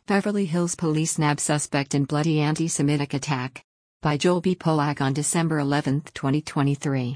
Beverly Hills police nab suspect in bloody anti-Semitic attack. By Joel B. Polak on December 11, 2023.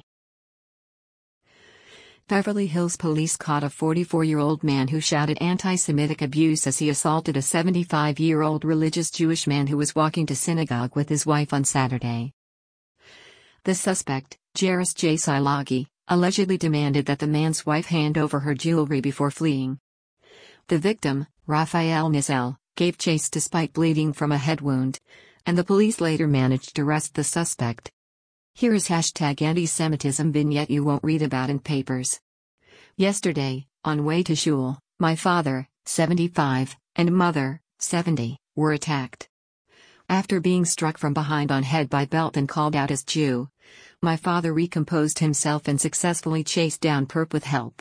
Beverly Hills police caught a 44-year-old man who shouted anti-Semitic abuse as he assaulted a 75-year-old religious Jewish man who was walking to synagogue with his wife on Saturday. The suspect, Jairus J. Silagi, allegedly demanded that the man's wife hand over her jewelry before fleeing. The victim, Raphael Nissel, gave chase despite bleeding from a head wound, and the police later managed to arrest the suspect. Here is #anti-Semitism vignette you won't read about in papers. Yesterday, on way to shul, my father, 75, and mother, 70, were attacked. After being struck from behind on head by belt and called out as Jew, my father recomposed himself and successfully chased down perp with help.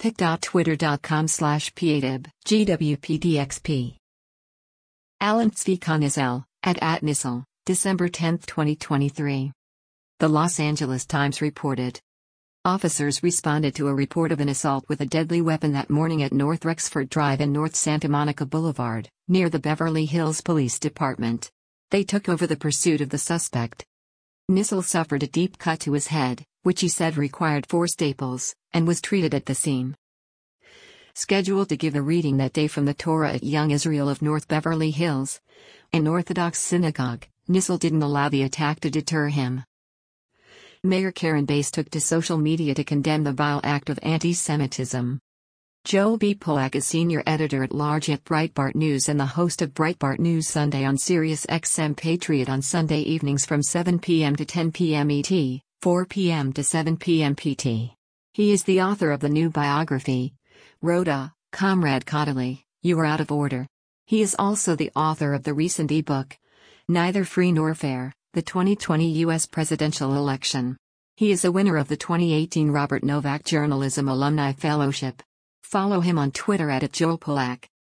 pic.twitter.com/piatib, GWPDXP. Alan Tzvika Nissel, at Nissel, December 10, 2023. The Los Angeles Times reported. Officers responded to a report of an assault with a deadly weapon that morning at North Rexford Drive and North Santa Monica Boulevard, near the Beverly Hills Police Department. They took over the pursuit of the suspect. Nissel suffered a deep cut to his head, which he said required 4 staples, and was treated at the scene. Scheduled to give a reading that day from the Torah at Young Israel of North Beverly Hills, an Orthodox synagogue, Nissel didn't allow the attack to deter him. Mayor Karen Bass took to social media to condemn the vile act of anti-Semitism. Joel B. Polak is senior editor-at-large at Breitbart News and the host of Breitbart News Sunday on Sirius XM Patriot on Sunday evenings from 7 p.m. to 10 p.m. ET, 4 p.m. to 7 p.m. PT. He is the author of the new biography, Rhoda, Comrade Cotterley, You Are Out of Order. He is also the author of the recent ebook, Neither Free Nor Fair, the 2020 U.S. Presidential Election. He is a winner of the 2018 Robert Novak Journalism Alumni Fellowship. Follow him on Twitter @JoelPolak.